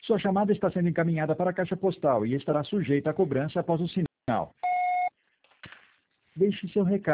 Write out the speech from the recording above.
Sua chamada está sendo encaminhada para a caixa postal e estará sujeita a cobrança após o sinal. Deixe seu recado.